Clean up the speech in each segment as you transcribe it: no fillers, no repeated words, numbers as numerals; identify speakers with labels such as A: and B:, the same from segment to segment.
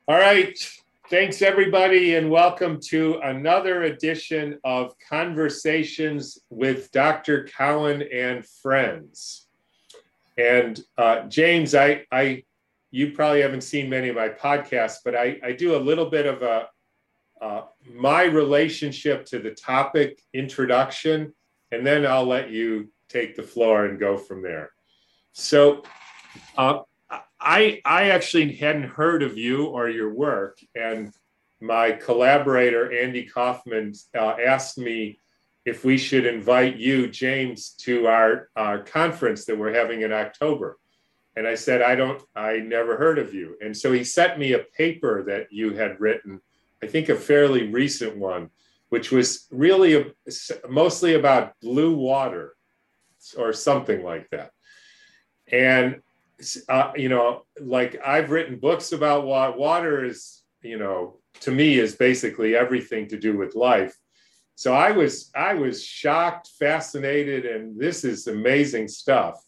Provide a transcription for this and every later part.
A: All right. Thanks, everybody, and welcome to another edition of Conversations with Dr. Cowan and Friends. And James, you probably haven't seen many of my podcasts, but I do a little bit of my relationship to the topic introduction, and then I'll let you take the floor and go from there. So I actually hadn't heard of you or your work, and my collaborator, Andy Kaufman, asked me if we should invite you, James, to our conference that we're having in October. And I said, I never heard of you. And so he sent me a paper that you had written, I think a fairly recent one, which was really mostly about blue water or something like that. And like I've written books about water is, to me is basically everything to do with life. So I was shocked, fascinated, and this is amazing stuff.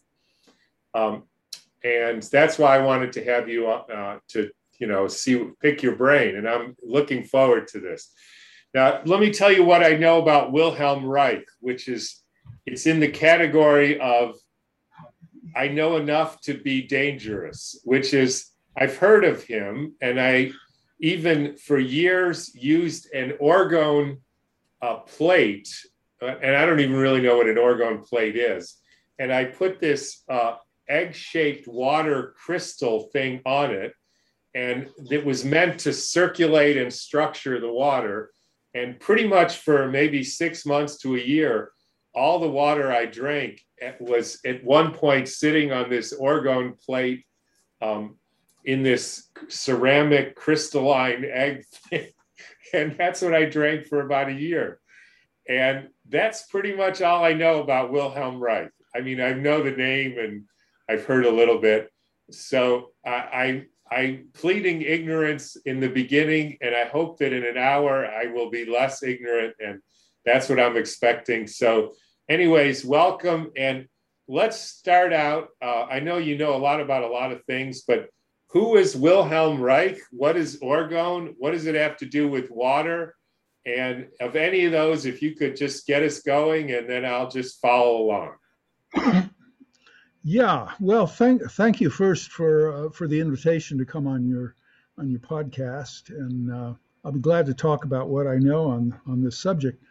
A: And that's why I wanted to have you to, pick your brain. And I'm looking forward to this. Now, let me tell you what I know about Wilhelm Reich, it's in the category of I know enough to be dangerous, which is I've heard of him, and I even for years used an orgone plate, and I don't even really know what an orgone plate is. And I put this egg-shaped water crystal thing on it, and it was meant to circulate and structure the water. And pretty much for maybe 6 months to a year, all the water I drank was at one point sitting on this orgone plate in this ceramic crystalline egg thing. And that's what I drank for about a year. And that's pretty much all I know about Wilhelm Reich. I mean, I know the name and I've heard a little bit. So I'm pleading ignorance in the beginning, and I hope that in an hour I will be less ignorant, and that's what I'm expecting. So anyways, welcome. And let's start out. I know you know a lot about a lot of things, but who is Wilhelm Reich? What is orgone? What does it have to do with water? And of any of those, if you could just get us going, and then I'll just follow along.
B: Yeah, well, thank you first for the invitation to come on your podcast, and I'll be glad to talk about what I know on this subject.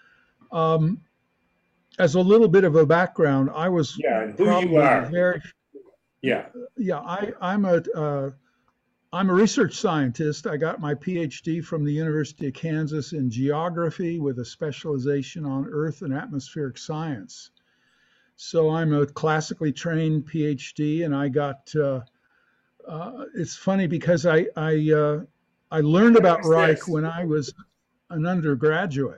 B: As a little bit of a background, I was
A: who you are.
B: I'm a research scientist. I got my PhD from the University of Kansas in geography with a specialization on Earth and atmospheric science. So I'm a classically trained PhD, and I got. It's funny because I learned about Reich when I was an undergraduate,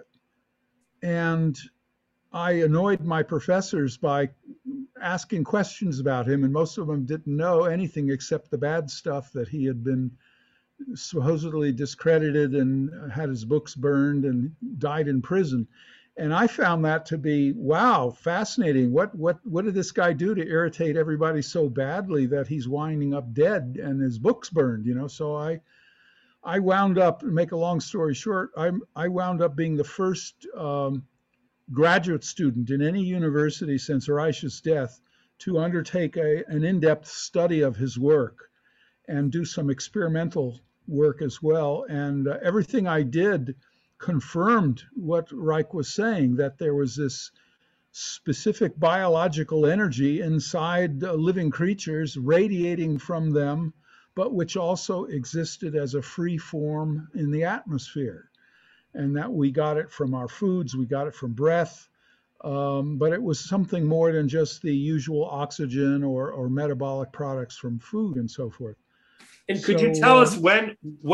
B: and I annoyed my professors by asking questions about him, and most of them didn't know anything except the bad stuff that he had been supposedly discredited and had his books burned and died in prison. And I found that to be, wow, fascinating. What did this guy do to irritate everybody so badly that he's winding up dead and his books burned? So I wound up, make a long story short, I wound up being the first graduate student in any university since Reich's death to undertake an in-depth study of his work and do some experimental work as well. And everything I did confirmed what Reich was saying, that there was this specific biological energy inside living creatures radiating from them, but which also existed as a free form in the atmosphere. And that we got it from our foods, we got it from breath, but it was something more than just the usual oxygen or metabolic products from food and so forth.
A: And could you tell us when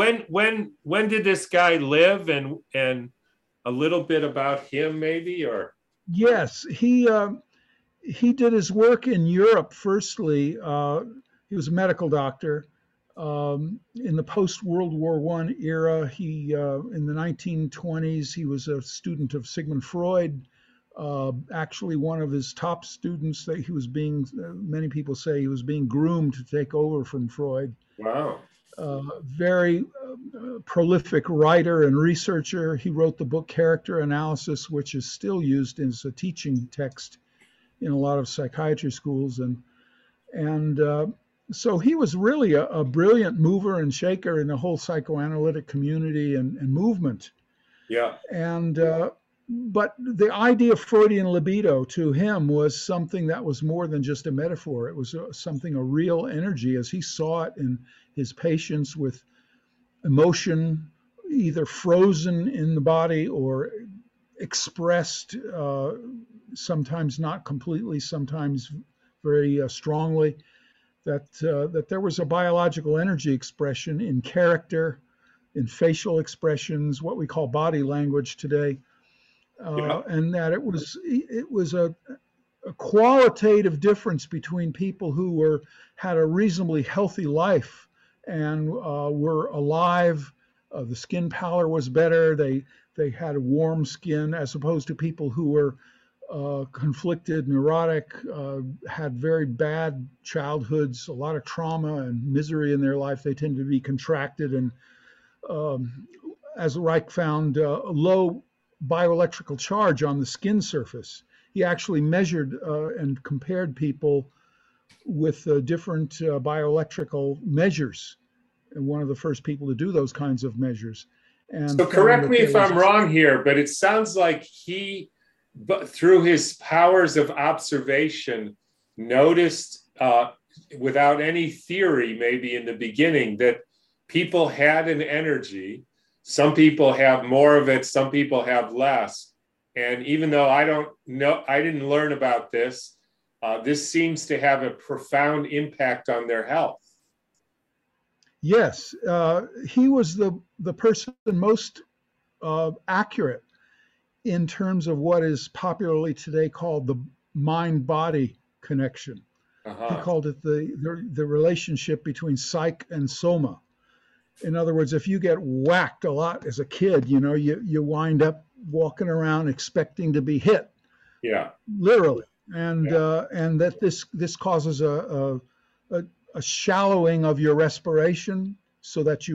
A: did this guy live, and a little bit about him, maybe? Or
B: yes, he did his work in Europe. Firstly, he was a medical doctor. In the post-World War I era, he in the 1920s, he was a student of Sigmund Freud. Actually, one of his top students, that he was being, many people say he was being groomed to take over from Freud.
A: Wow.
B: Very prolific writer and researcher. He wrote the book Character Analysis, which is still used as a teaching text in a lot of psychiatry schools. And so he was really a brilliant mover and shaker in the whole psychoanalytic community and movement.
A: Yeah.
B: And but the idea of Freudian libido to him was something that was more than just a metaphor. It was something, a real energy, as he saw it in his patients with emotion either frozen in the body or expressed, sometimes not completely, sometimes very strongly. That there was a biological energy expression in character, in facial expressions, what we call body language today,
A: Yeah.
B: and that it was a qualitative difference between people who had a reasonably healthy life and were alive. The skin pallor was better. They had a warm skin, as opposed to people who were conflicted, neurotic, had very bad childhoods, a lot of trauma and misery in their life. They tended to be contracted and, as Reich found, low bioelectrical charge on the skin surface. He actually measured and compared people with different bioelectrical measures, and one of the first people to do those kinds of measures. And
A: so correct me if I'm wrong here, but it sounds like he, through his powers of observation, noticed without any theory, maybe in the beginning, that people had an energy. Some people have more of it, some people have less. And even though I didn't learn about this, this seems to have a profound impact on their health.
B: Yes, he was the person most accurate in terms of what is popularly today called the mind-body connection. He called it the relationship between psych and soma. In other words, if you get whacked a lot as a kid, you wind up walking around expecting to be hit. Yeah. Literally. And that this causes a shallowing of your respiration, so that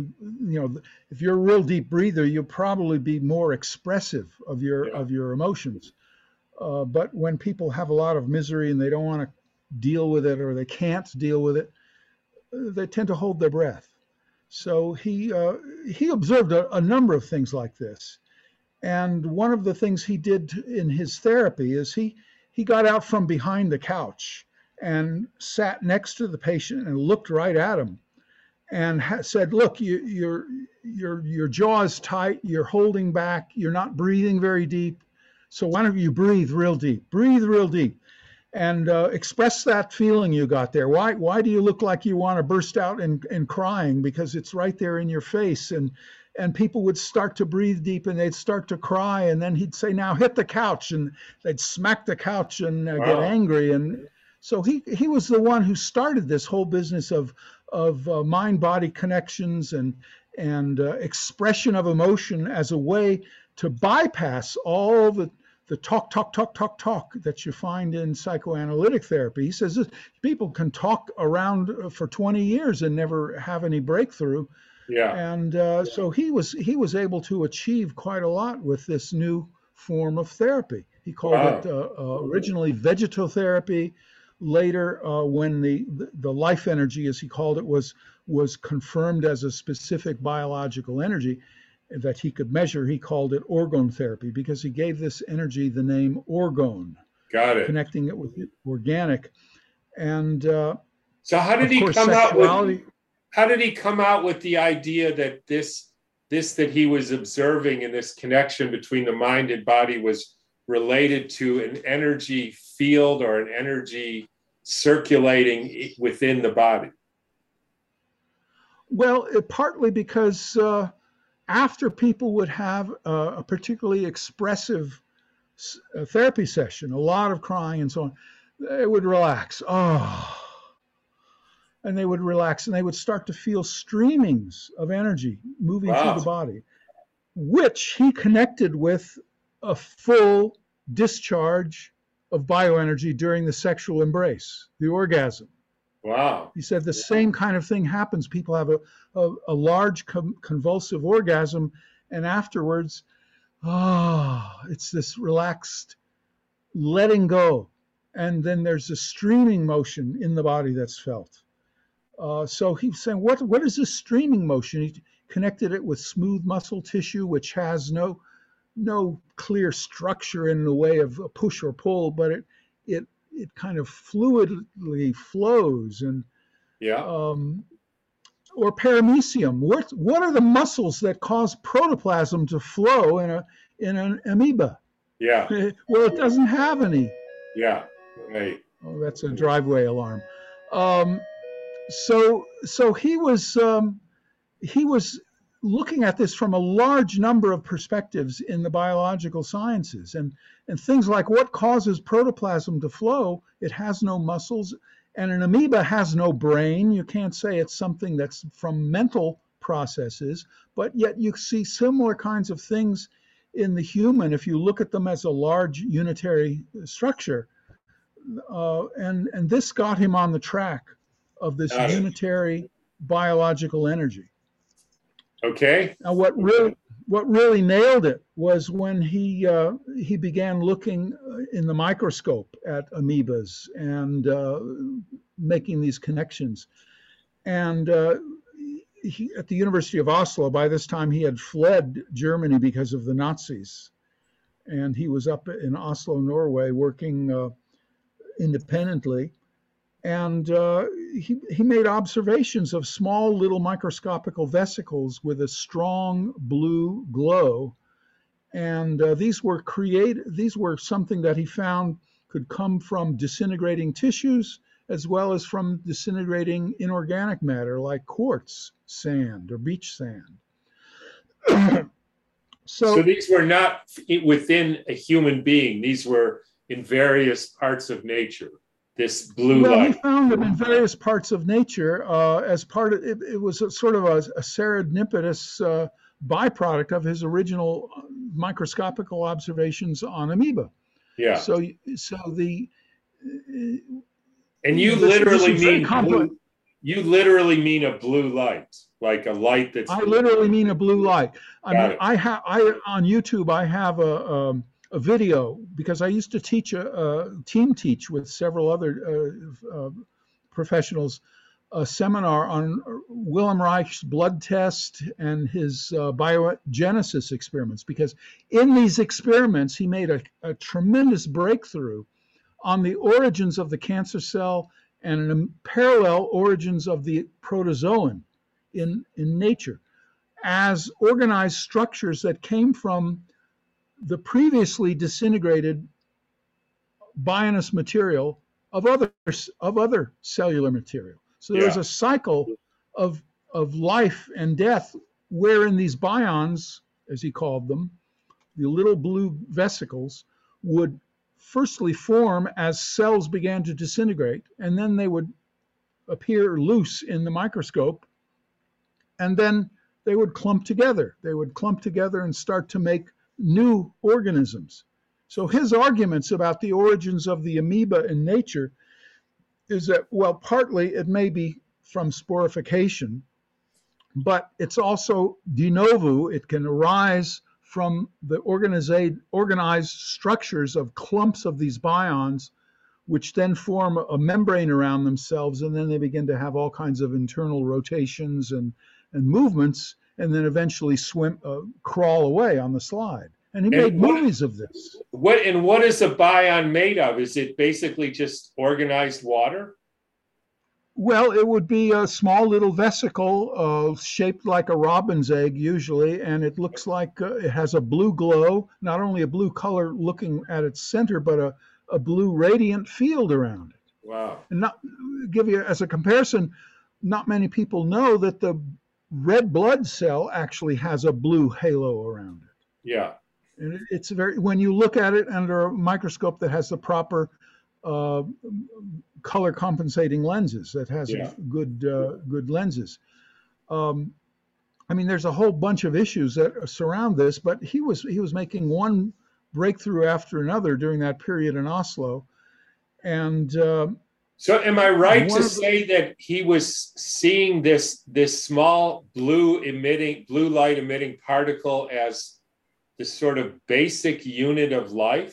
B: if you're a real deep breather, you'll probably be more expressive of your emotions. But when people have a lot of misery and they don't want to deal with it, or they can't deal with it, they tend to hold their breath. So he observed a number of things like this. And one of the things he did in his therapy is he got out from behind the couch and sat next to the patient and looked right at him and said, "Look, your jaw is tight. You're holding back. You're not breathing very deep. So why don't you breathe real deep? Breathe real deep, and express that feeling you got there. Why do you look like you want to burst out and crying? Because it's right there in your face." And people would start to breathe deep and they'd start to cry. And then he'd say, "Now hit the couch," and they'd smack the couch and get angry. And so he was the one who started this whole business of mind-body connections and expression of emotion as a way to bypass all the talk that you find in psychoanalytic therapy. He says people can talk around for 20 years and never have any breakthrough. Yeah. And so he was able to achieve quite a lot with this new form of therapy. He called it originally vegetotherapy. Later, when the life energy, as he called it, was confirmed as a specific biological energy that he could measure, he called it orgone therapy, because he gave this energy the name orgone. Got it. Connecting it with organic. And
A: so how did he come out with the idea that this that he was observing in this connection between the mind and body was related to an energy field or an energy circulating within the body?
B: Well, partly because after people would have a particularly expressive therapy session, a lot of crying and so on, they would relax. And they would relax, and they would start to feel streamings of energy moving through the body, which he connected with a full discharge of bioenergy during the sexual embrace, the orgasm.
A: Wow.
B: He said the same kind of thing happens. People have a large convulsive orgasm, and afterwards, it's this relaxed letting go. And then there's a streaming motion in the body that's felt. So he's saying, what is this streaming motion? He connected it with smooth muscle tissue, which has no clear structure in the way of a push or pull, but it kind of fluidly flows. And
A: Yeah.
B: or paramecium. What are the muscles that cause protoplasm to flow in an amoeba?
A: Yeah.
B: Well, it doesn't have any.
A: Yeah. Right.
B: Oh, that's a driveway alarm. So he was looking at this from a large number of perspectives in the biological sciences, and things like what causes protoplasm to flow. It has no muscles, and an amoeba has no brain. You can't say it's something that's from mental processes, but yet you see similar kinds of things in the human if you look at them as a large unitary structure. And this got him on the track of this unitary biological energy.
A: Okay.
B: Now, what really nailed it was when he began looking in the microscope at amoebas and making these connections. And he, at the University of Oslo, by this time he had fled Germany because of the Nazis, and he was up in Oslo, Norway, working independently. And he made observations of small little microscopical vesicles with a strong blue glow. And these were something that he found could come from disintegrating tissues as well as from disintegrating inorganic matter like quartz sand or beach sand.
A: So these were not within a human being. These were in various parts of nature. This blue light.
B: He found them in various parts of nature as part of it. It was sort of a serendipitous byproduct of his original microscopical observations on amoeba.
A: Yeah.
B: So the
A: and you literally mean blue, you literally mean a blue light, like a light that's.
B: I literally mean a blue light. I mean, I on YouTube I have a video because I used to teach team teach with several other professionals a seminar on Wilhelm Reich's blood test and his biogenesis experiments, because in these experiments he made a tremendous breakthrough on the origins of the cancer cell and parallel origins of the protozoan in nature as organized structures that came from the previously disintegrated bionous material of other cellular material. So there's a cycle of life and death wherein these bions, as he called them, the little blue vesicles, would firstly form as cells began to disintegrate, and then they would appear loose in the microscope, and then they would clump together. They would clump together and start to make new organisms. So his arguments about the origins of the amoeba in nature is that, well, partly it may be from sporification, but it's also de novo. It can arise from the organized structures of clumps of these bions, which then form a membrane around themselves, and then they begin to have all kinds of internal rotations and movements, and then eventually crawl away on the slide. And he made movies of this.
A: What is a bion made of? Is it basically just organized water?
B: Well, it would be a small little vesicle shaped like a robin's egg usually, and it looks like it has a blue glow, not only a blue color looking at its center, but a blue radiant field around it.
A: Wow.
B: And not give you as a comparison, not many people know that the red blood cell actually has a blue halo around it.
A: Yeah.
B: And it's when you look at it under a microscope that has the proper color compensating lenses, that has good lenses. I mean, there's a whole bunch of issues that surround this, but he was making one breakthrough after another during that period in Oslo, and
A: So am I right
B: One
A: to
B: of the,
A: say that he was seeing this small blue light emitting particle as the sort of basic unit of life?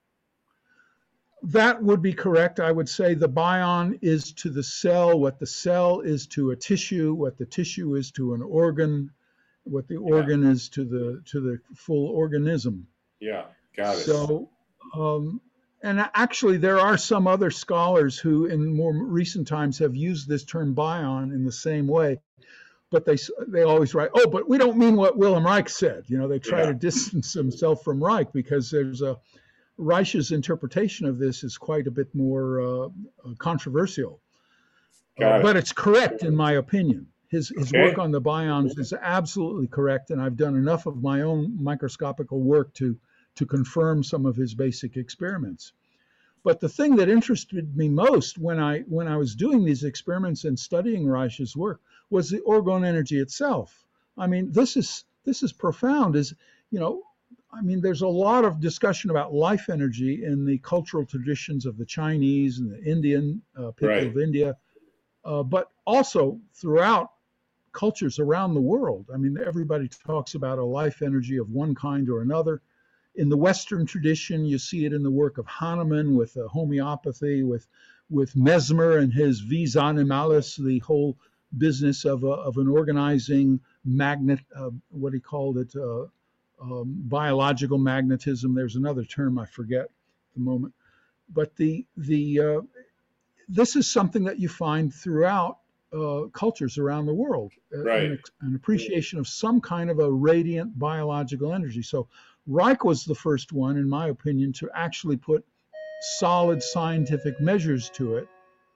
B: that would be correct. I would say the bion is to the cell what the cell is to a tissue, what the tissue is to an organ, what the
A: Yeah,
B: organ is to the full organism.
A: yeah, got it.
B: So, um, and actually, there are some other scholars who, in more recent times, have used this term bion in the same way. But they always write, oh, but we don't mean what Wilhelm Reich said. You know, they try
A: Yeah,
B: to distance themselves from Reich because there's a Reich's interpretation of this is quite a bit more controversial.
A: got
B: But
A: it.
B: it's correct in my opinion. His work
A: Okay,
B: on the bions is absolutely correct, and I've done enough of my own microscopical work to confirm some of his basic experiments. But the thing that interested me most when I was doing these experiments and studying Reich's work was the orgone energy itself. I mean, this is profound. Is you know, I mean, there's a lot of discussion about life energy in the cultural traditions of the Chinese and the Indian people
A: right.
B: of India, but also throughout cultures around the world. I mean, everybody talks about a life energy of one kind or another. In the Western tradition, you see it in the work of Hahnemann with homeopathy, with Mesmer and his vis animalis, the whole business of an organizing magnet, what he called it, biological magnetism. There's another term I forget at the moment, but the this is something that you find throughout cultures around the world,
A: Right.
B: an appreciation of some kind of a radiant biological energy. So Reich was the first one, in my opinion, to actually put solid scientific measures to it.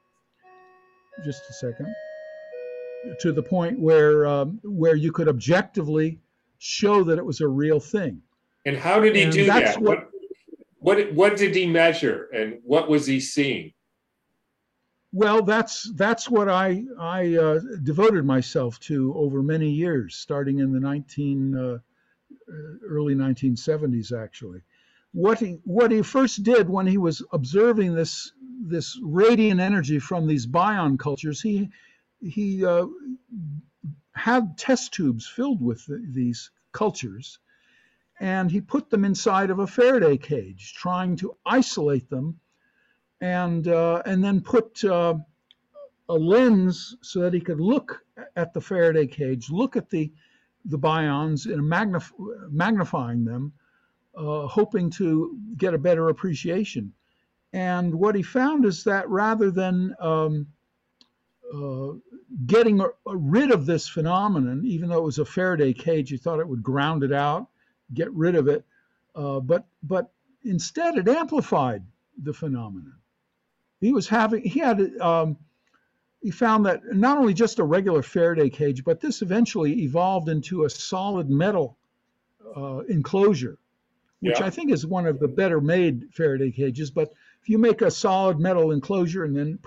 B: Just a second. To the point where you could objectively show that it was a real thing,
A: And how did he
B: and
A: do
B: that's
A: that?
B: what.
A: What did he measure, and what was he seeing?
B: Well, that's what I devoted myself to over many years, starting in the early 1970s, actually. What he first did when he was observing this radiant energy from these bion cultures, he had test tubes filled with these cultures, and he put them inside of a Faraday cage, trying to isolate them, and then put a lens so that he could look at the Faraday cage, look at the bions in magnifying them, hoping to get a better appreciation. And what he found is that rather than uh, getting rid of this phenomenon, even though it was a Faraday cage, he thought it would ground it out, get rid of it, but instead it amplified the phenomenon. He found that not only just a regular Faraday cage, but this eventually evolved into a solid metal enclosure, which
A: Yeah,
B: I think is one of the better made Faraday cages. But if you make a solid metal enclosure and then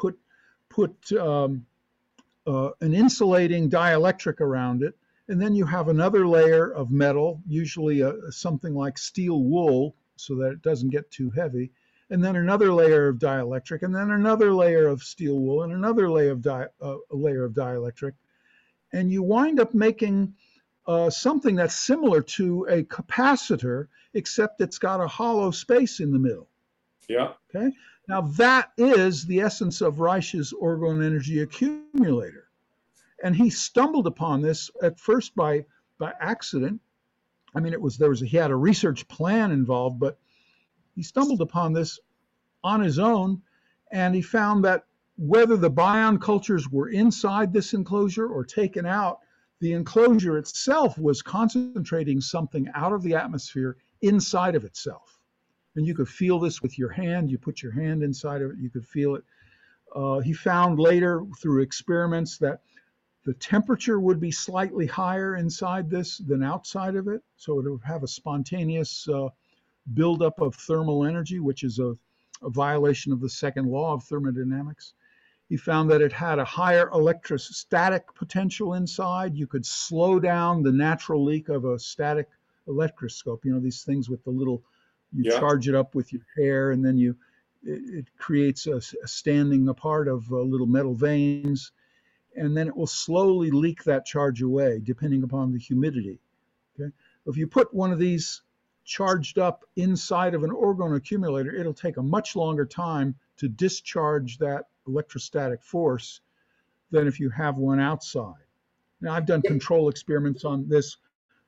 B: put an insulating dielectric around it, and then you have another layer of metal, usually something like steel wool, so that it doesn't get too heavy, and then another layer of dielectric, and then another layer of steel wool, and another layer of dielectric, and you wind up making something that's similar to a capacitor, except it's got a hollow space in the middle.
A: yeah,
B: Okay. Now that is the essence of Reich's orgone energy accumulator, and he stumbled upon this at first by accident. I mean, he had a research plan involved, but he stumbled upon this on his own, and he found that whether the bion cultures were inside this enclosure or taken out, the enclosure itself was concentrating something out of the atmosphere inside of itself. And you could feel this with your hand. You put your hand inside of it, you could feel it. He found later through experiments that the temperature would be slightly higher inside this than outside of it. So it would have a spontaneous buildup of thermal energy, which is a violation of the second law of thermodynamics. He found that it had a higher electrostatic potential inside. You could slow down the natural leak of a static electroscope. You know, these things with the little, you
A: yeah,
B: charge it up with your hair, and then it creates a standing apart of little metal veins, and then it will slowly leak that charge away depending upon the humidity. Okay? If you put one of these charged up inside of an orgone accumulator, it'll take a much longer time to discharge that electrostatic force than if you have one outside. Now, I've done control experiments on this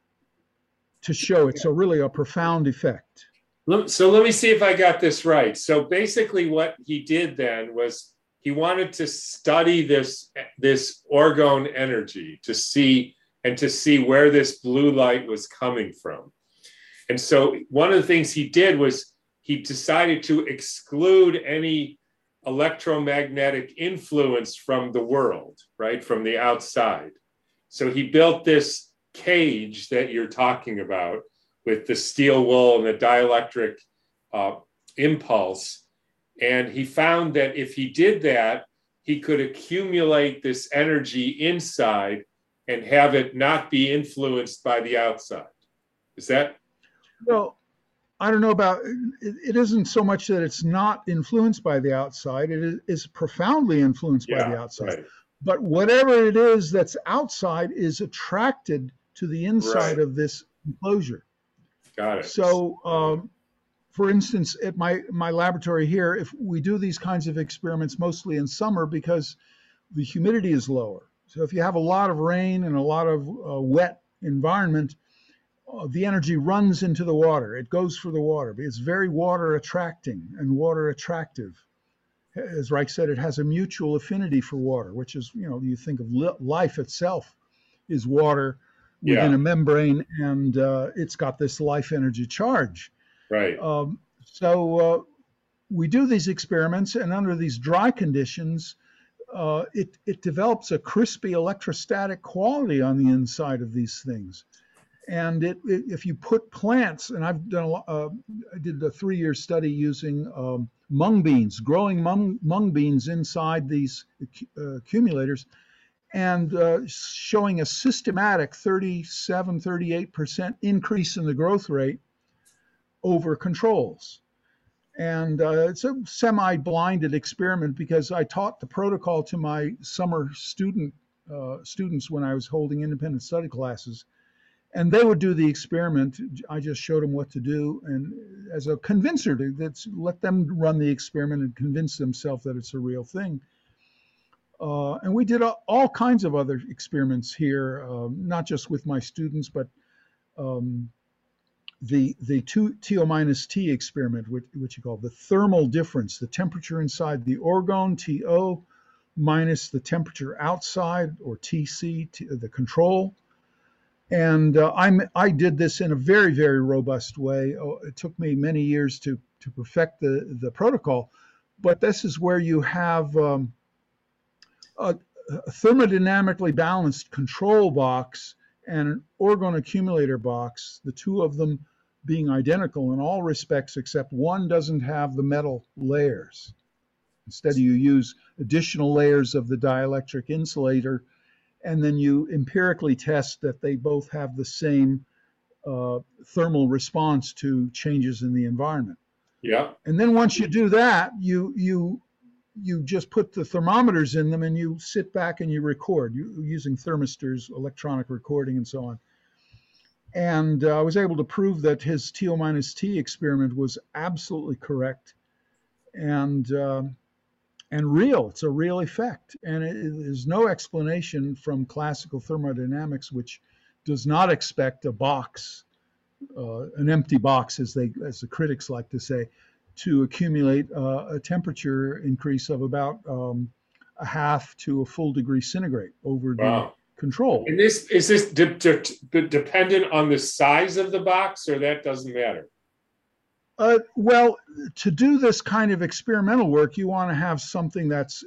B: to show it's really a profound effect.
A: So let me see if I got this right. So basically what he did then was he wanted to study this orgone energy to see where this blue light was coming from. And so one of the things he did was he decided to exclude any electromagnetic influence from the world, right, from the outside. So he built this cage that you're talking about with the steel wool and the dielectric impulse. And he found that if he did that, he could accumulate this energy inside and have it not be influenced by the outside. Is that?
B: Well, I don't know about it. Isn't so much that it's not influenced by the outside. It is profoundly influenced by the outside.
A: Right.
B: But whatever it is that's outside is attracted to the inside of this enclosure.
A: Got it.
B: So, for instance, at my laboratory here, if we do these kinds of experiments mostly in summer because the humidity is lower. So if you have a lot of rain and a lot of wet environment, the energy runs into the water. It goes for the water. It's very water attracting and water attractive. As Reich said, it has a mutual affinity for water, which is, you think of life itself is water within a membrane, and it's got this life energy charge.
A: Right.
B: So we do these experiments, and under these dry conditions, it develops a crispy electrostatic quality on the inside of these things. And if you put plants, and I've done I did a 3-year study using mung beans, growing mung beans inside these accumulators, and showing a systematic 38% increase in the growth rate over controls. And it's a semi-blinded experiment because I taught the protocol to my summer students when I was holding independent study classes. And they would do the experiment. I just showed them what to do. And as a convincer, let them run the experiment and convince themselves that it's a real thing. And we did all kinds of other experiments here, not just with my students, but the TO-T experiment, which you call the thermal difference, the temperature inside the orgone, TO, minus the temperature outside, or TC, the control. And I did this in a very, very robust way. It took me many years to perfect the protocol, but this is where you have a thermodynamically balanced control box and an orgone accumulator box, the two of them being identical in all respects except one doesn't have the metal layers. Instead, you use additional layers of the dielectric insulator, and then you empirically test that they both have the same thermal response to changes in the environment.
A: Yeah.
B: And then once you do that, you just put the thermometers in them and you sit back and you record using thermistors, electronic recording, and so on. And I was able to prove that his TO-T experiment was absolutely correct and real. It's a real effect. And there's no explanation from classical thermodynamics, which does not expect a box, an empty box, as the critics like to say, to accumulate a temperature increase of about a half to a full degree centigrade over the control.
A: And is this dependent on the size of the box, or that doesn't matter?
B: Well, to do this kind of experimental work, you want to have something that's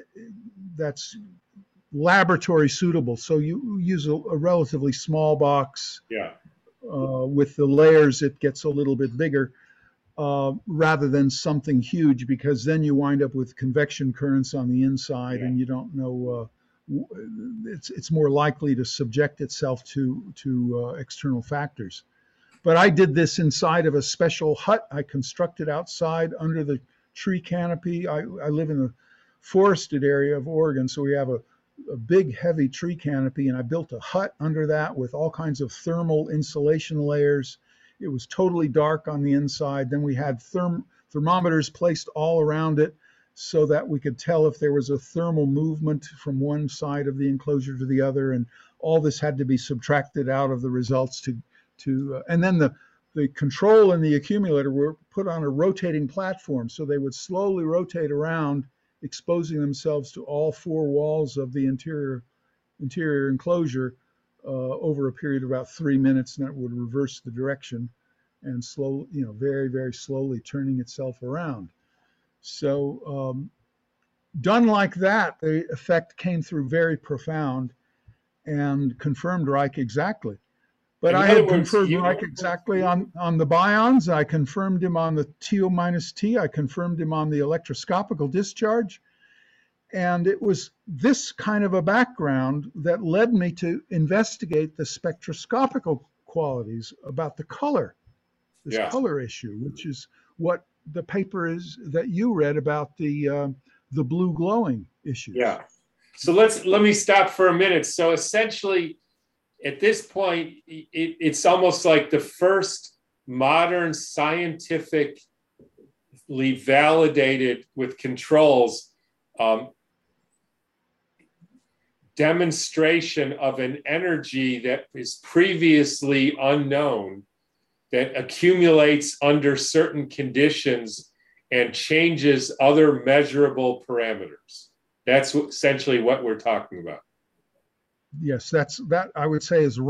B: laboratory suitable. So you use a relatively small box.
A: Yeah.
B: With the layers, it gets a little bit bigger, rather than something huge, because then you wind up with convection currents on the inside, and you don't know. It's more likely to subject itself to external factors. But I did this inside of a special hut I constructed outside under the tree canopy. I live in the forested area of Oregon, so we have a big, heavy tree canopy, and I built a hut under that with all kinds of thermal insulation layers. It was totally dark on the inside. Then we had thermometers placed all around it so that we could tell if there was a thermal movement from one side of the enclosure to the other, and all this had to be subtracted out of the results and then the control and the accumulator were put on a rotating platform, so they would slowly rotate around, exposing themselves to all four walls of the interior enclosure over a period of about 3 minutes, and that would reverse the direction and very, very slowly turning itself around. So done like that, the effect came through very profound and confirmed Reich exactly. But I had confirmed Reich exactly on the Bions. I confirmed him on the TO-T. I confirmed him on the electroscopical discharge. And it was this kind of a background that led me to investigate the spectroscopical qualities about the color, this color issue, which is what the paper is that you read about, the blue glowing issue.
A: Yeah. So let me stop for a minute. So essentially, at this point, it's almost like the first modern scientifically validated with controls demonstration of an energy that is previously unknown, that accumulates under certain conditions and changes other measurable parameters. That's essentially what we're talking about.
B: Yes, that I would say is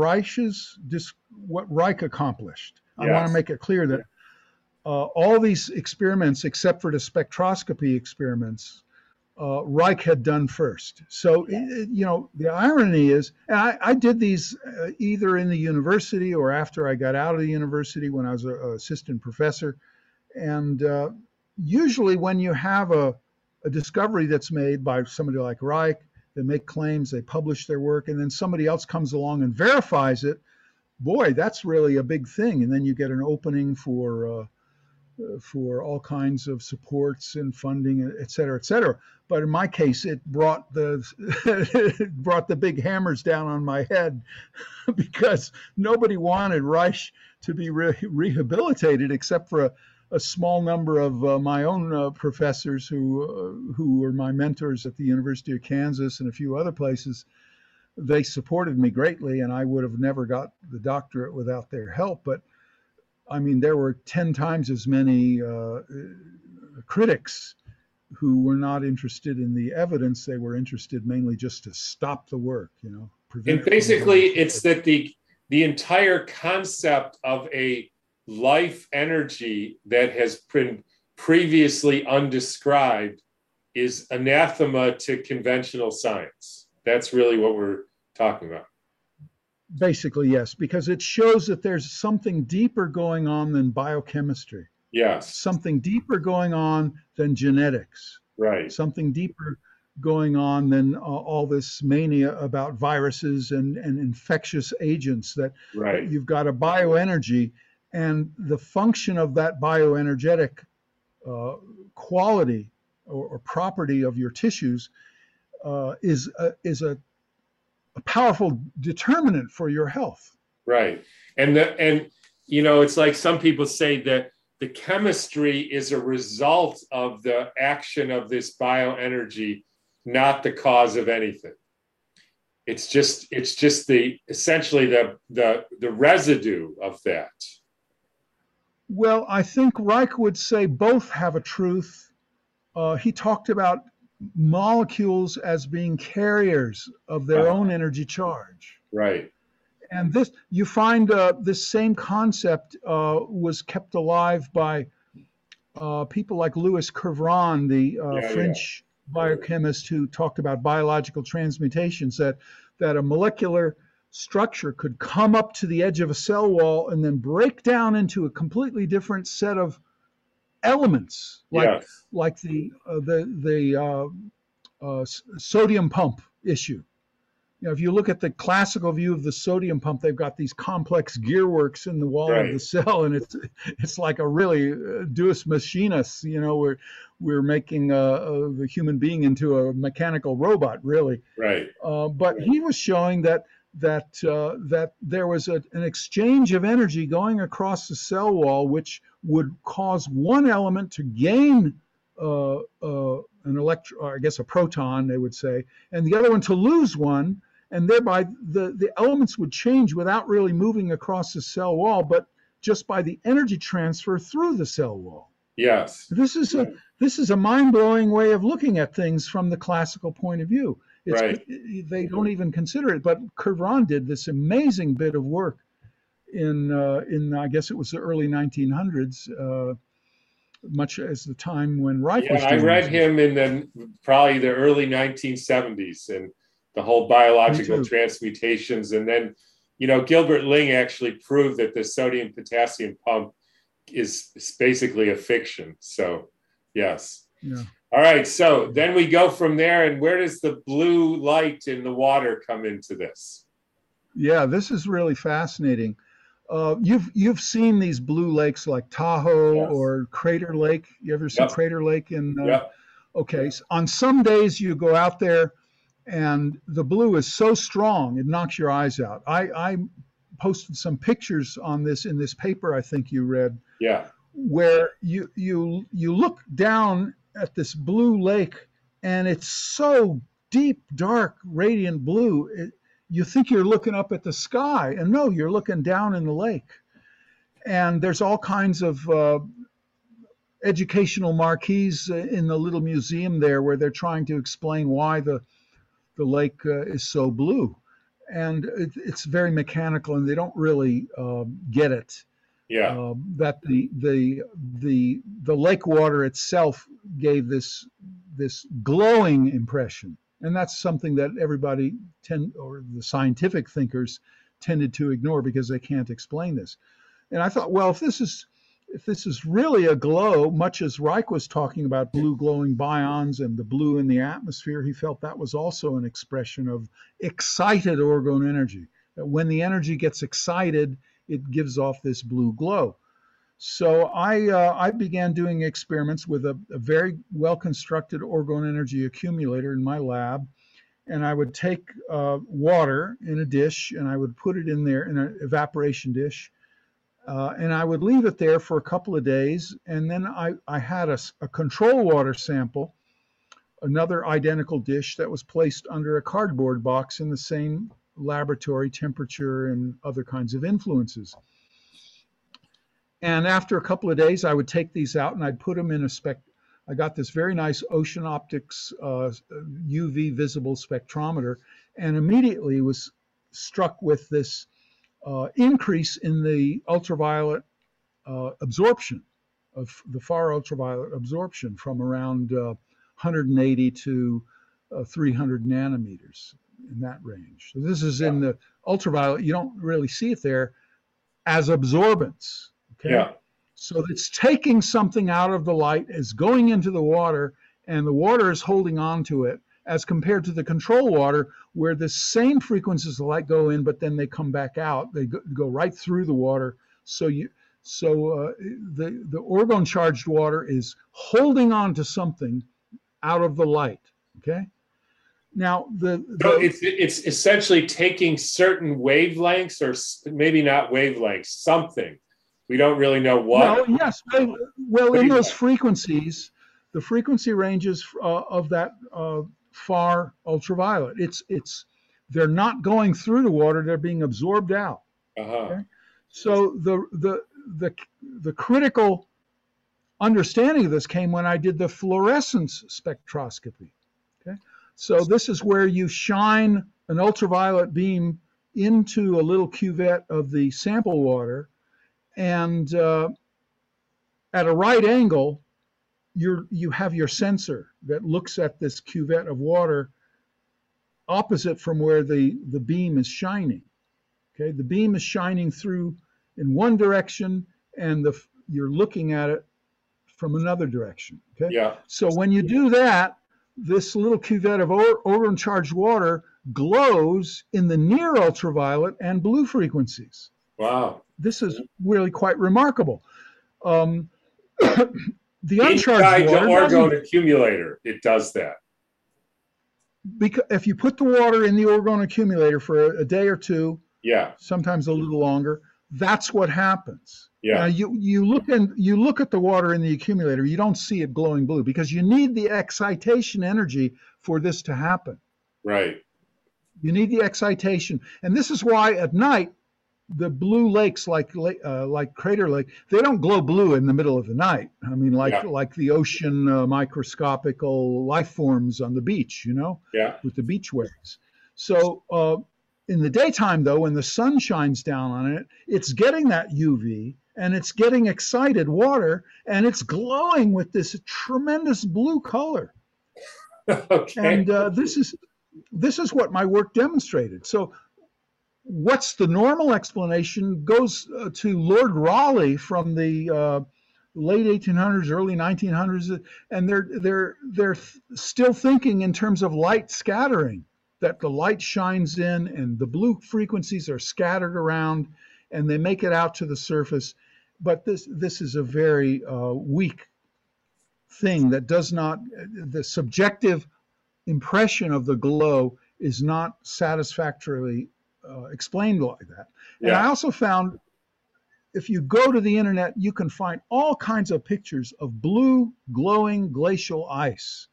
B: what Reich accomplished. Yes. I want to make it clear that all these experiments, except for the spectroscopy experiments, Reich had done first. So, the irony is, and I did these either in the university or after I got out of the university when I was an assistant professor. And usually when you have a discovery that's made by somebody like Reich, they make claims, they publish their work, and then somebody else comes along and verifies it. Boy, that's really a big thing. And then you get an opening for all kinds of supports and funding, et cetera, et cetera. But in my case, it brought the big hammers down on my head because nobody wanted Reich to be rehabilitated except for a small number of my own professors who were my mentors at the University of Kansas and a few other places. They supported me greatly, and I would have never got the doctorate without their help. But I mean, there were 10 times as many critics who were not interested in the evidence. They were interested mainly just to stop the work,
A: And basically, it's that the entire concept of a life energy that has been previously undescribed is anathema to conventional science. That's really what we're talking about.
B: Basically, yes, because it shows that there's something deeper going on than biochemistry.
A: Yes.
B: Something deeper going on than genetics.
A: Right.
B: Something deeper going on than all this mania about viruses and infectious agents, that you've got a bioenergy, and the function of that bioenergetic quality or property of your tissues is a powerful determinant for your health.
A: Right. And it's like some people say that the chemistry is a result of the action of this bioenergy, not the cause of anything. It's just essentially the residue of that.
B: Well, I think Reich would say both have a truth. He talked about molecules as being carriers of their own energy charge.
A: Right.
B: And this, you find this same concept was kept alive by people like Louis Kervran, the French biochemist who talked about biological transmutations, that a molecular structure could come up to the edge of a cell wall and then break down into a completely different set of elements, like the sodium pump issue. if you look at the classical view of the sodium pump, they've got these complex gearworks in the wall of the
A: Right.
B: cell, and it's like a really Deus machinus. We're making the human being into a mechanical robot, really.
A: Right.
B: But he was showing that there was an exchange of energy going across the cell wall, which would cause one element to gain an electron, I guess a proton, they would say, and the other one to lose one, and thereby the elements would change without really moving across the cell wall, but just by the energy transfer through the cell wall.
A: Yes.
B: This is a mind-blowing way of looking at things from the classical point of view.
A: Right.
B: They don't even consider it, but Kervran did this amazing bit of work in I guess it was the early 1900s, much as the time when Reich was
A: Yeah, I
B: doing
A: read
B: this.
A: him in probably the early 1970s, and the whole biological transmutations. And then, Gilbert Ling actually proved that the sodium potassium pump is basically a fiction. So, yes.
B: Yeah.
A: All right. So then we go from there. And where does the blue light in the water come into this?
B: Yeah, this is really fascinating. You've seen these blue lakes like Tahoe
A: Yes.
B: or Crater Lake. You ever see
A: Yep.
B: Crater Lake in?
A: Yep.
B: Okay, so on some days you go out there, and the blue is so strong it knocks your eyes out. I posted some pictures on this in this paper I think you read,
A: Yeah.
B: where you look down at this blue lake, and it's so deep, dark, radiant blue. You think you're looking up at the sky, and no, you're looking down in the lake. And there's all kinds of educational marquees in the little museum there where they're trying to explain why the lake is so blue. And it's very mechanical, and they don't really get it.
A: Yeah.
B: That the lake water itself gave this glowing impression, and that's something that everybody or the scientific thinkers tended to ignore because they can't explain this. And I thought, well, if this is really a glow, much as Reich was talking about blue glowing bions and the blue in the atmosphere, he felt that was also an expression of excited orgone energy. That when the energy gets excited, it gives off this blue glow. So I began doing experiments with a very well-constructed orgone energy accumulator in my lab, and I would take water in a dish, and I would put it in there in an evaporation dish, and I would leave it there for a couple of days, and then I had a control water sample, another identical dish that was placed under a cardboard box in the same laboratory temperature and other kinds of influences. And after a couple of days, I would take these out and I'd put them in I got this very nice Ocean Optics UV visible spectrometer, and immediately was struck with this increase in the ultraviolet absorption, of the far ultraviolet absorption from around 180 to 300 nanometers, in that range. So this is in the ultraviolet. You don't really see it there as absorbance. Okay.
A: Yeah.
B: So it's taking something out of the light, is going into the water, and the water is holding on to it, as compared to the control water, where the same frequencies of light go in, but then they come back out. They go right through the water. So the orgone charged water is holding on to something out of the light. Okay. Now
A: So it's essentially taking certain wavelengths, or maybe not wavelengths, something. We don't really know what.
B: No, yes. Well, in those frequencies, the frequency ranges of that far ultraviolet. They're not going through the water; they're being absorbed out. Okay? So the critical understanding of this came when I did the fluorescence spectroscopy. Okay, so this is where you shine an ultraviolet beam into a little cuvette of the sample water, and at a right angle, you have your sensor that looks at this cuvette of water opposite from where the beam is shining. Okay, the beam is shining through in one direction, and you're looking at it from another direction. Okay.
A: Yeah.
B: So when you do that, this little cuvette of orgone charged water glows in the near ultraviolet and blue frequencies.
A: Wow.
B: This is really quite remarkable. Um, the uncharged
A: Inside the
B: water
A: orgone
B: doesn't,
A: accumulator, it does that.
B: because if you put the water in the orgone accumulator for a day or two,
A: Yeah.
B: sometimes a little longer, that's what happens.
A: Yeah.
B: Now you look at the water in the accumulator, you don't see it glowing blue because you need the excitation energy for this to happen.
A: Right.
B: You need the excitation, and this is why at night the blue lakes like Crater Lake, they don't glow blue in the middle of the night. I mean, like the ocean microscopical life forms on the beach, you know,
A: Yeah.
B: with the beach waves. So in the daytime, though, when the sun shines down on it, it's getting that UV and it's getting excited water and it's glowing with this tremendous blue color.
A: Okay.
B: And this is what my work demonstrated. So what's the normal explanation goes to Lord Rayleigh from the late 1800s, early 1900s, and they're still thinking in terms of light scattering, that the light shines in and the blue frequencies are scattered around and they make it out to the surface. But this is a very weak thing that does not, the subjective impression of the glow is not satisfactorily explained like that. And
A: Yeah.
B: I also found if you go to the internet, you can find all kinds of pictures of blue glowing glacial ice,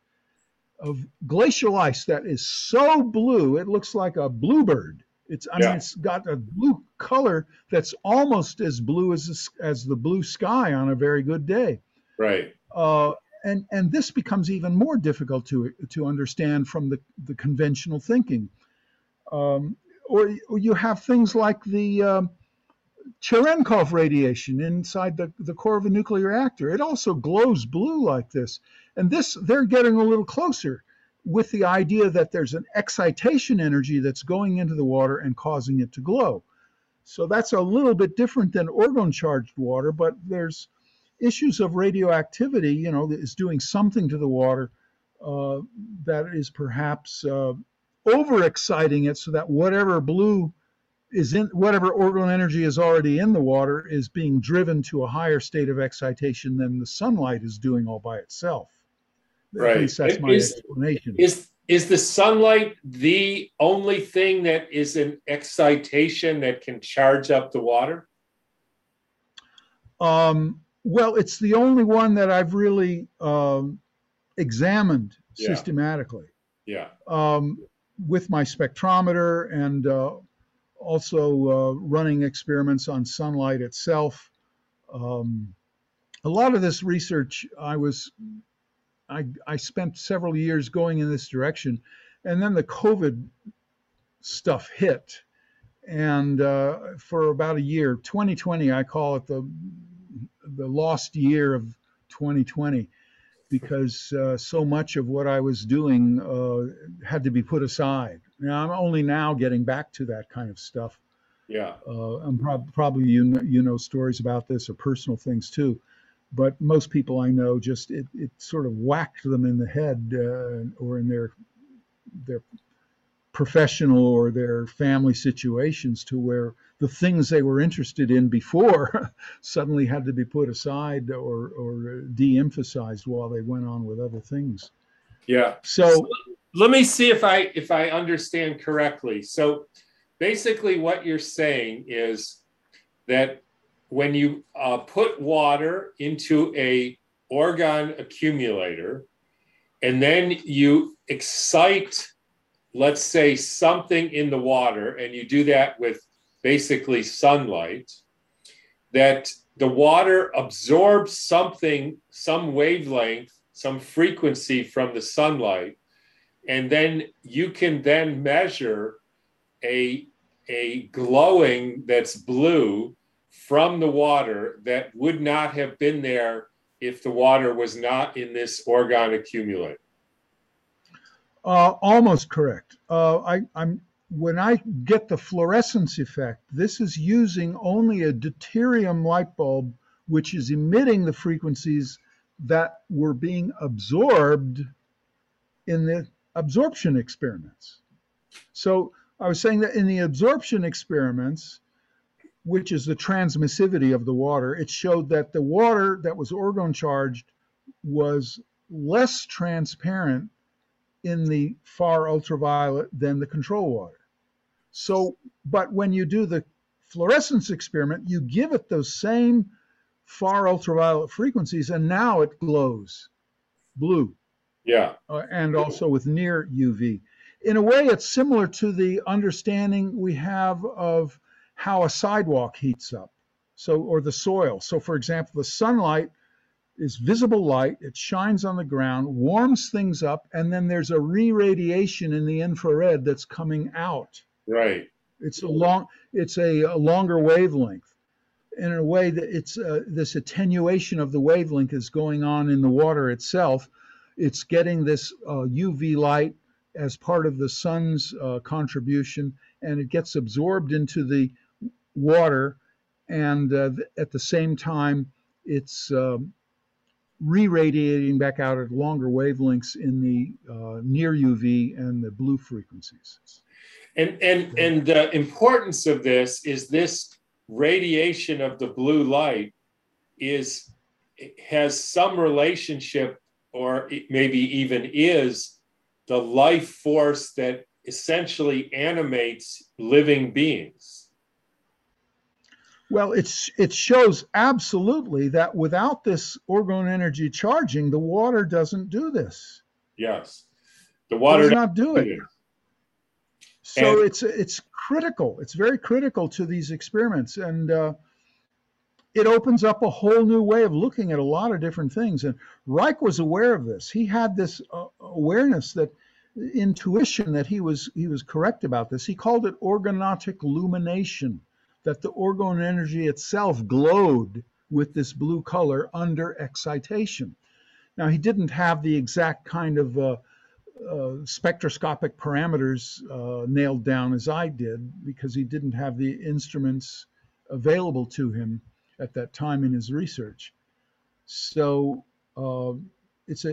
B: that is so blue it looks like a bluebird. I mean, it's got a blue color that's almost as blue as the blue sky on a very good day.
A: Right.
B: And this becomes even more difficult to understand from the conventional thinking. Or you have things like the Cherenkov radiation inside the core of a nuclear reactor. It also glows blue like this. And they're getting a little closer with the idea that there's an excitation energy that's going into the water and causing it to glow. So that's a little bit different than orgone-charged water, but there's issues of radioactivity, that is doing something to the water that is perhaps overexciting it so that whatever blue is in, whatever orgone energy is already in the water is being driven to a higher state of excitation than the sunlight is doing all by itself.
A: Right.
B: At least that's my explanation.
A: Is the sunlight the only thing that is an excitation that can charge up the water?
B: Well, it's the only one that I've really examined systematically.
A: Yeah.
B: With my spectrometer and also running experiments on sunlight itself. A lot of this research, I spent several years going in this direction, and then the COVID stuff hit. And for about a year, 2020, I call it the lost year of 2020, because so much of what I was doing had to be put aside. Now I'm only now getting back to that kind of stuff.
A: Yeah.
B: I'm probably you know stories about this or personal things too, but most people I know just it sort of whacked them in the head or in their professional or their family situations to where the things they were interested in before suddenly had to be put aside or de-emphasized while they went on with other things.
A: Yeah.
B: So
A: let me see if I understand correctly. So basically what you're saying is that when you put water into a orgone accumulator and then you excite, let's say, something in the water, and you do that with basically sunlight, that the water absorbs something, some wavelength, some frequency from the sunlight, and then you can then measure a glowing that's blue from the water that would not have been there if the water was not in this orgone accumulator.
B: Almost correct. When I get the fluorescence effect, this is using only a deuterium light bulb, which is emitting the frequencies that were being absorbed in the absorption experiments. So I was saying that in the absorption experiments, which is the transmissivity of the water, it showed that the water that was orgone charged was less transparent in the far ultraviolet than the control water. So, but when you do the fluorescence experiment, you give it those same far ultraviolet frequencies, and now it glows blue.
A: Yeah.
B: And also with near UV. In a way, it's similar to the understanding we have of how a sidewalk heats up, so or the soil. So, for example, the sunlight is visible light. It shines on the ground, warms things up, and then there's a re-radiation in the infrared that's coming out.
A: Right.
B: It's a longer wavelength. In a way that it's this attenuation of the wavelength is going on in the water itself. It's getting this UV light as part of the sun's contribution, and it gets absorbed into the water, and at the same time, it's re-radiating back out at longer wavelengths in the near UV and the blue frequencies.
A: And the importance of this radiation of the blue light has some relationship, or maybe even is, the life force that essentially animates living beings.
B: Well, it shows absolutely that without this orgone energy charging, the water doesn't do this.
A: Yes, the water
B: does not do it. So
A: And
B: it's critical. It's very critical to these experiments, and it opens up a whole new way of looking at a lot of different things. And Reich was aware of this. He had this awareness, that intuition that he was correct about this. He called it organotic illumination, that the orgone energy itself glowed with this blue color under excitation. Now, he didn't have the exact kind of spectroscopic parameters nailed down as I did, because he didn't have the instruments available to him at that time in his research. So it's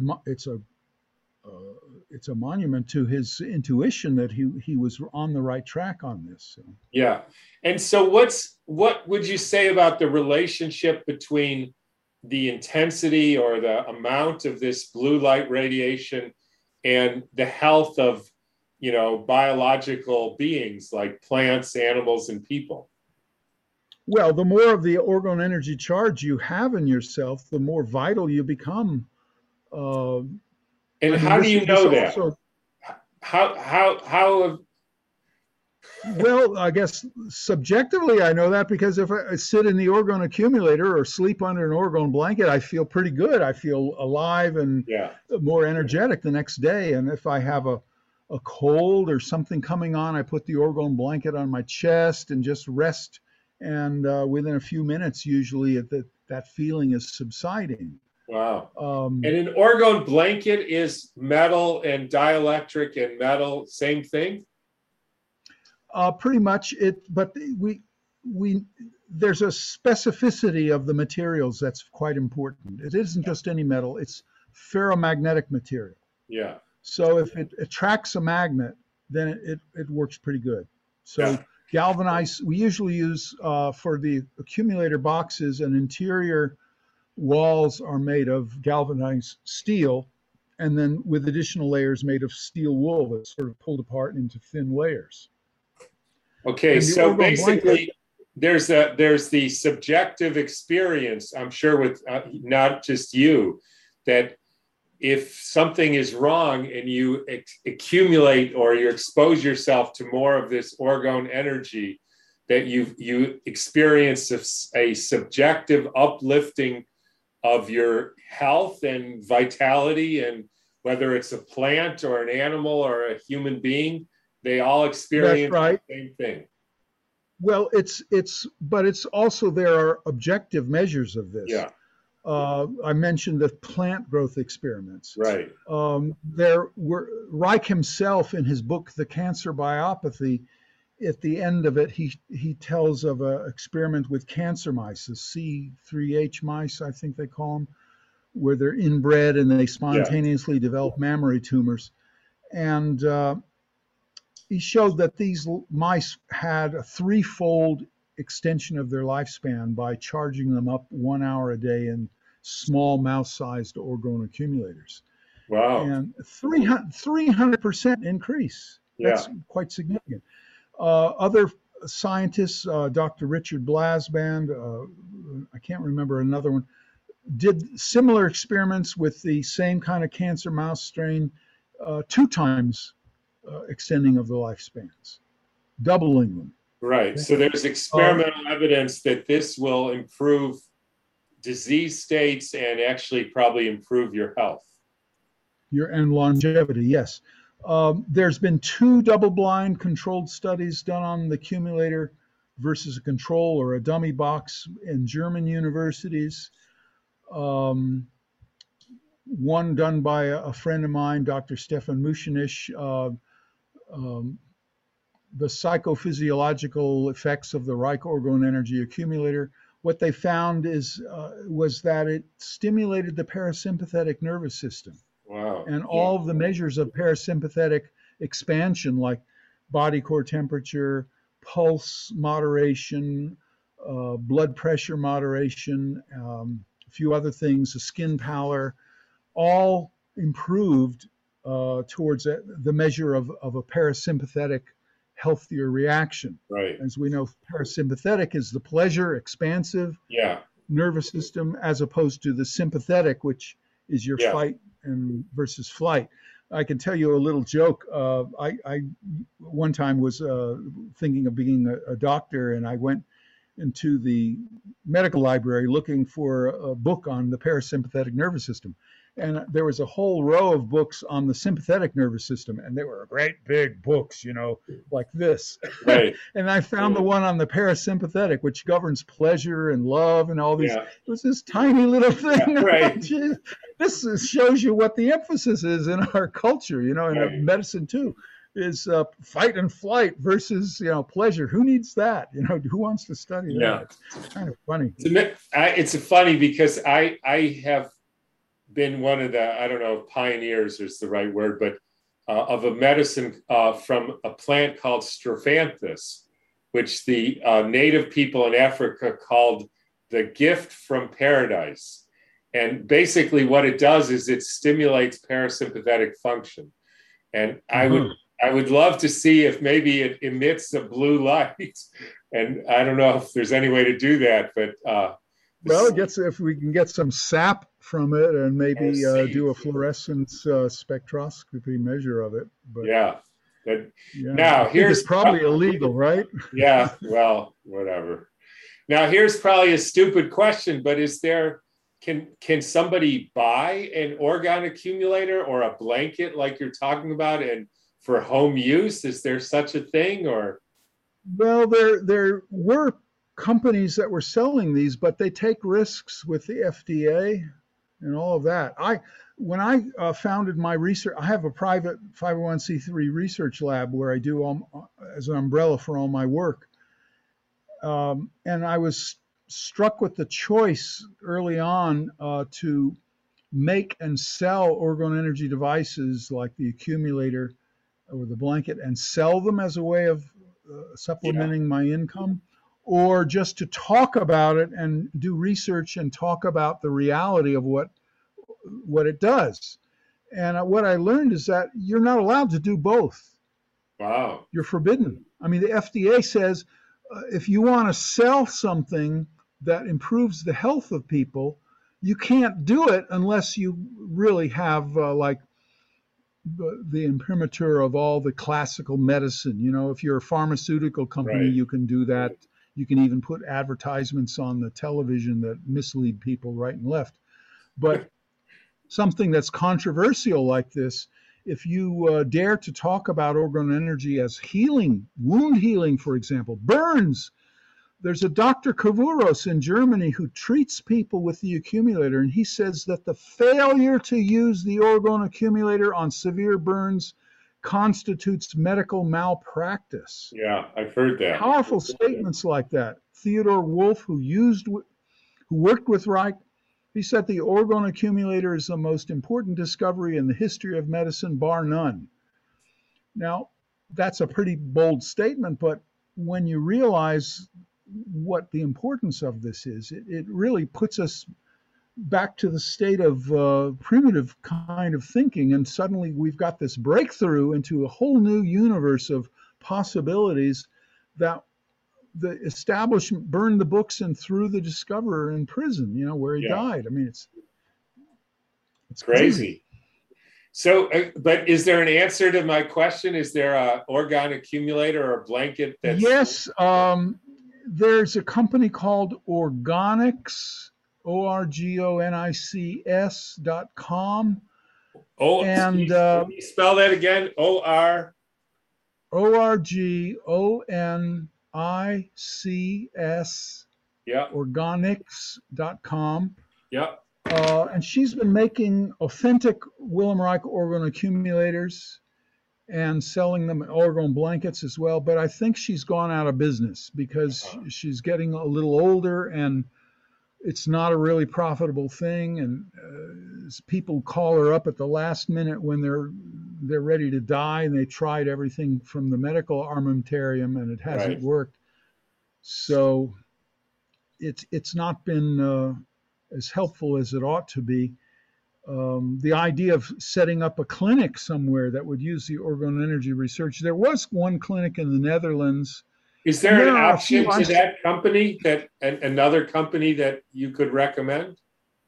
B: a monument to his intuition that he was on the right track on this. So.
A: Yeah, and so what would you say about the relationship between the intensity or the amount of this blue light radiation and the health of, biological beings like plants, animals, and people?
B: Well, the more of the orgone energy charge you have in yourself, the more vital you become.
A: And how do you know that? How?
B: Well, I guess subjectively I know that because if I sit in the orgone accumulator or sleep under an orgone blanket, I feel pretty good. I feel alive and more energetic the next day. And if I have a cold or something coming on, I put the orgone blanket on my chest and just rest. And within a few minutes, usually that feeling is subsiding.
A: Wow. And an orgone blanket is metal and dielectric and metal, same thing?
B: Pretty much but there's a specificity of the materials that's quite important. It isn't just any metal, it's ferromagnetic material.
A: Yeah.
B: So if it attracts a magnet, then it works pretty good. So galvanized, we usually use for the accumulator boxes, and interior walls are made of galvanized steel, and then with additional layers made of steel wool that's sort of pulled apart into thin layers.
A: Okay, so basically there's the subjective experience, I'm sure, with not just you, that if something is wrong and you accumulate or you expose yourself to more of this orgone energy, that you experience a subjective uplifting of your health and vitality, and whether it's a plant or an animal or a human being, they all experience the same thing.
B: Well, but it's also, there are objective measures of this.
A: Yeah.
B: I mentioned the plant growth experiments.
A: Right.
B: Reich himself, in his book, The Cancer Biopathy, at the end of it, he tells of an experiment with cancer mice, the C3H mice, I think they call them, where they're inbred and they spontaneously develop mammary tumors. And he showed that these mice had a threefold extension of their lifespan by charging them up 1 hour a day in small mouse-sized orgone accumulators.
A: Wow.
B: And 300% increase.
A: Yeah.
B: That's quite significant. Other scientists, Dr. Richard Blasband, I can't remember another one, did similar experiments with the same kind of cancer mouse strain, 2 times extending of the lifespans, doubling them.
A: Right.
B: Okay.
A: So there's experimental evidence that this will improve disease states and actually probably improve your health.
B: And longevity, yes. There's been 2 double-blind controlled studies done on the accumulator versus a control or a dummy box in German universities. One done by a friend of mine, Dr. Stefan Muschenich, the psychophysiological effects of the Reich orgone energy accumulator. What they found was that it stimulated the parasympathetic nervous system.
A: Wow.
B: And all of the measures of parasympathetic expansion, like body core temperature, pulse moderation, blood pressure moderation, a few other things, the skin pallor, all improved towards the measure of a parasympathetic healthier reaction.
A: Right.
B: As we know, parasympathetic is the pleasure, expansive nervous system, as opposed to the sympathetic, which is your fight and versus flight. I can tell you a little joke. I one time was thinking of being a doctor, and I went into the medical library looking for a book on the parasympathetic nervous system. And there was a whole row of books on the sympathetic nervous system, and they were great big books, like this.
A: Right.
B: And I found the one on the parasympathetic, which governs pleasure and love and all these. It was this tiny little thing.
A: Yeah, right.
B: This shows you what the emphasis is in our culture, in medicine too, is fight and flight versus, pleasure. Who needs that? Who wants to study that? It's kind of funny.
A: It's funny because I have been one of the, I don't know if pioneers is the right word, but of a medicine from a plant called Strophanthus, which the native people in Africa called the gift from paradise. And basically what it does is it stimulates parasympathetic function. And I would love to see if maybe it emits a blue light. And I don't know if there's any way to do that, but
B: well, if we can get some sap from it and maybe do a fluorescence spectroscopy measure of it. But, now here's probably illegal, right?
A: Yeah, well, whatever. Now here's probably a stupid question, but can somebody buy an orgone accumulator or a blanket like you're talking about and for home use? Is there such a thing, or?
B: Well, there were companies that were selling these, but they take risks with the FDA and all of that. When I founded my research, I have a private 501c3 research lab where I do as an umbrella for all my work. And I was struck with the choice early on to make and sell orgone energy devices like the accumulator or the blanket and sell them as a way of supplementing my income, or just to talk about it and do research and talk about the reality of what it does. And what I learned is that you're not allowed to do both.
A: Wow.
B: You're forbidden. I mean, the FDA says if you want to sell something that improves the health of people, you can't do it unless you really have like the imprimatur of all the classical medicine. If you're a pharmaceutical company, you can do that. You can even put advertisements on the television that mislead people right and left. But something that's controversial like this, if you dare to talk about orgone energy as healing, wound healing, for example, burns, there's a Dr. Kavouros in Germany who treats people with the accumulator, and he says that the failure to use the orgone accumulator on severe burns constitutes medical malpractice.
A: Yeah, I've heard that.
B: Powerful statements like that. Theodore Wolff, who worked with Reich, he said the orgone accumulator is the most important discovery in the history of medicine, bar none. Now, that's a pretty bold statement, but when you realize what the importance of this is, it really puts us back to the state of primitive kind of thinking, and suddenly we've got this breakthrough into a whole new universe of possibilities that the establishment burned the books and threw the discoverer in prison, where he
A: Yeah.
B: died. I mean, it's
A: Crazy. So, but is there an answer to my question? Is there a orgone accumulator or a blanket that's...
B: Yes, there's a company called Organics, ORGONICS.com.
A: Oh,
B: and
A: can you spell that again? O-R...
B: ORGONICS,
A: Yeah.
B: Organics.com.
A: Yeah.
B: And she's been making authentic Wilhelm Reich orgone accumulators and selling them in orgone blankets as well. But I think she's gone out of business because she's getting a little older and it's not a really profitable thing. And people call her up at the last minute when they're ready to die, and they tried everything from the medical armamentarium and it hasn't worked. So it's not been as helpful as it ought to be. The idea of setting up a clinic somewhere that would use the orgone energy research. There was one clinic in the Netherlands.
A: Is there an option to that company, that another company that you could recommend?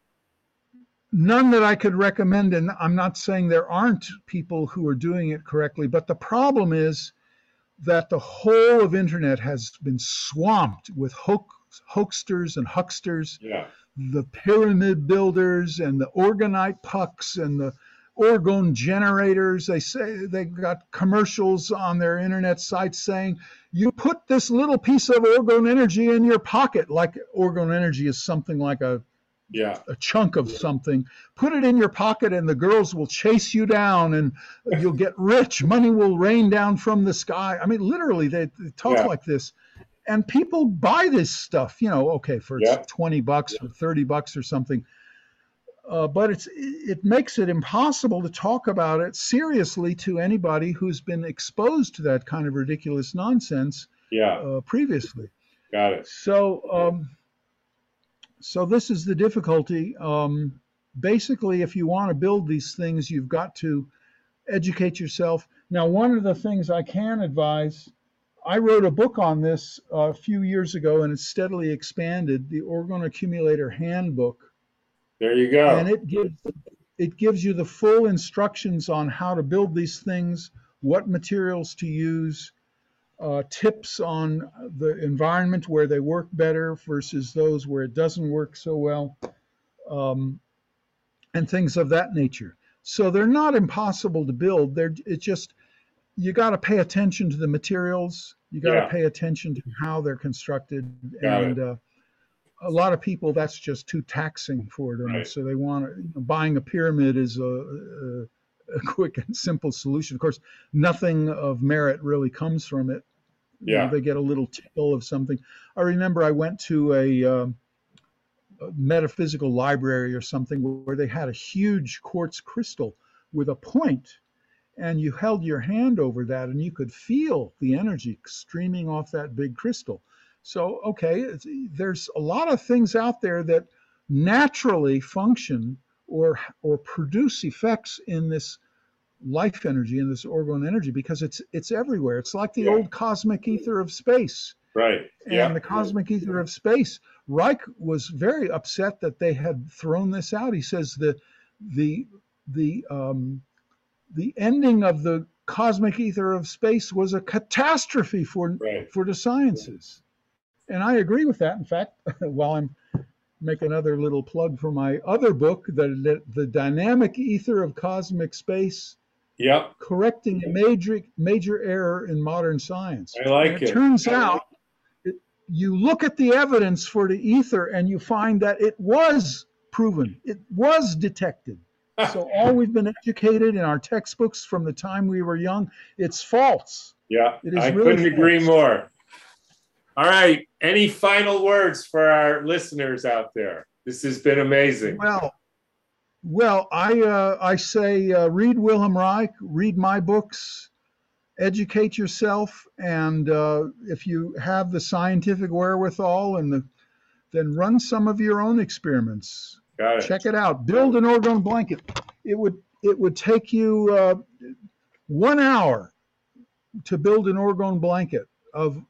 B: None that I could recommend, and I'm not saying there aren't people who are doing it correctly, but the problem is that the whole of internet has been swamped with hoaxsters and hucksters.
A: Yeah.
B: The pyramid builders and the orgonite pucks and the orgone generators. They say they've got commercials on their internet sites saying, you put this little piece of orgone energy in your pocket, like orgone energy is something like a chunk of something. Put it in your pocket and the girls will chase you down and you'll get rich. Money will rain down from the sky. I mean, literally, they talk like this. And people buy this stuff, for it's $20 or $30 or something. But it makes it impossible to talk about it seriously to anybody who's been exposed to that kind of ridiculous nonsense previously.
A: Got it.
B: So this is the difficulty. Basically, if you want to build these things, you've got to educate yourself. Now, one of the things I can advise, I wrote a book on this a few years ago, and it's steadily expanded, the Orgone Accumulator Handbook.
A: There you go.
B: And it gives you the full instructions on how to build these things, what materials to use, tips on the environment where they work better versus those where it doesn't work so well, and things of that nature. So they're not impossible to build. It's just, you got to pay attention to the materials. You got to pay attention to how they're constructed. A lot of people, that's just too taxing for them. So they want buying a pyramid is a quick and simple solution. Of course, nothing of merit really comes from it. They get a little tickle of something. I remember I went to a metaphysical library or something where they had a huge quartz crystal with a point, and you held your hand over that and you could feel the energy streaming off that big crystal. So, there's a lot of things out there that naturally function or produce effects in this life energy, in this orgone energy, because it's everywhere. It's like the old cosmic ether of space.
A: Right.
B: And the cosmic ether of space, Reich was very upset that they had thrown this out. He says the ending of the cosmic ether of space was a catastrophe for the sciences. And I agree with that. In fact, while I'm make another little plug for my other book, the dynamic ether of cosmic space, correcting a major error in modern science.
A: I like it.
B: It turns out, you look at the evidence for the ether and you find that it was proven, it was detected. So all we've been educated in our textbooks from the time we were young, it's false.
A: I couldn't agree more. All right. Any final words for our listeners out there? This has been amazing.
B: Well, I say read Wilhelm Reich, read my books, educate yourself, and if you have the scientific wherewithal then run some of your own experiments.
A: Got it.
B: Check it out. Build an orgone blanket. It would take you 1 hour to build an orgone blanket of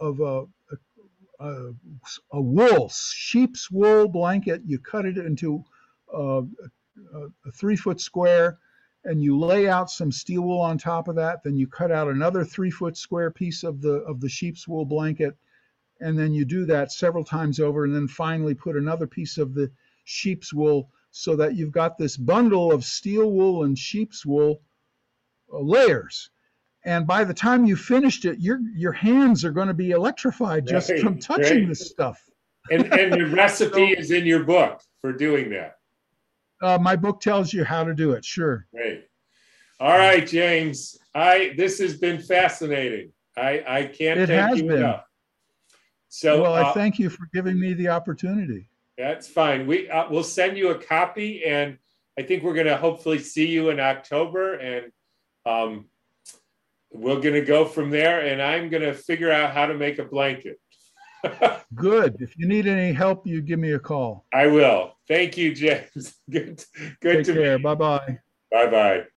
B: a wool, sheep's wool blanket. You cut it into a 3-foot square, and you lay out some steel wool on top of that. Then you cut out another 3-foot square piece of the sheep's wool blanket, and then you do that several times over, and then finally put another piece of the sheep's wool, so that you've got this bundle of steel wool and sheep's wool layers. And by the time you finished it, your hands are going to be electrified just from touching this stuff.
A: And the recipe is in your book for doing that.
B: My book tells you how to do it. Sure.
A: Great. All right, James. This has been fascinating. I can't thank you enough. So,
B: well, I thank you for giving me the opportunity.
A: That's fine. We'll send you a copy, and I think we're going to hopefully see you in October, and we're going to go from there, and I'm going to figure out how to make a blanket.
B: Good. If you need any help, you give me a call.
A: I will. Thank you, James. Good
B: Take
A: to
B: care.
A: meet you.
B: Bye-bye.
A: Bye-bye.